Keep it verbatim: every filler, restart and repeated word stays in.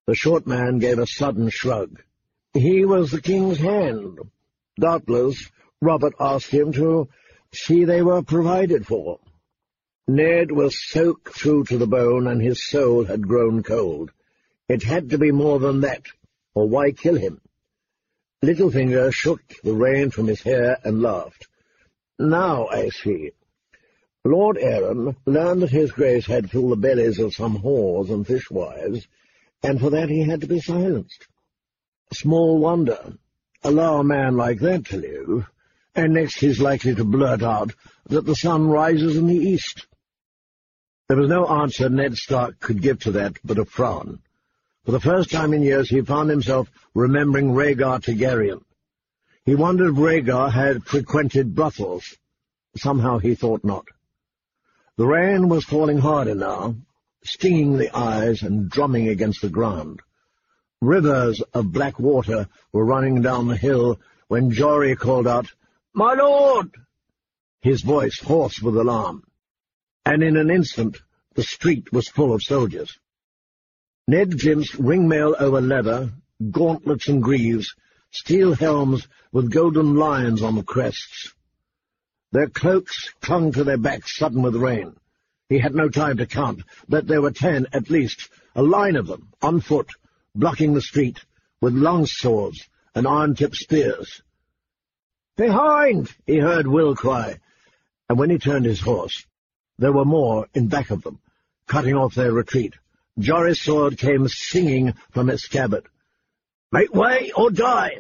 The short man gave a sudden shrug. He was the king's hand. Doubtless, Robert asked him to see they were provided for. Ned was soaked through to the bone, and his soul had grown cold. It had to be more than that, or why kill him? Littlefinger shook the rain from his hair and laughed. Now I see. Lord Aaron learned that his grace had filled the bellies of some whores and fishwives, and for that he had to be silenced. Small wonder. Allow a man like that to live, and next he's likely to blurt out that the sun rises in the east. There was no answer Ned Stark could give to that but a frown. For the first time in years he found himself remembering Rhaegar Targaryen. He wondered if Rhaegar had frequented brothels. Somehow he thought not. The rain was falling harder now, stinging the eyes and drumming against the ground. Rivers of black water were running down the hill when Jory called out, "My lord!" his voice hoarse with alarm. And in an instant the street was full of soldiers. Ned glimpsed ringmail over leather, gauntlets and greaves, steel helms with golden lions on the crests. Their cloaks clung to their backs, sudden with rain. He had no time to count, but there were ten at least, a line of them, on foot, blocking the street, with long swords and iron-tipped spears. "Behind!" he heard Will cry, and when he turned his horse, there were more in back of them, cutting off their retreat. Jory's sword came singing from its scabbard. "Make way or die!"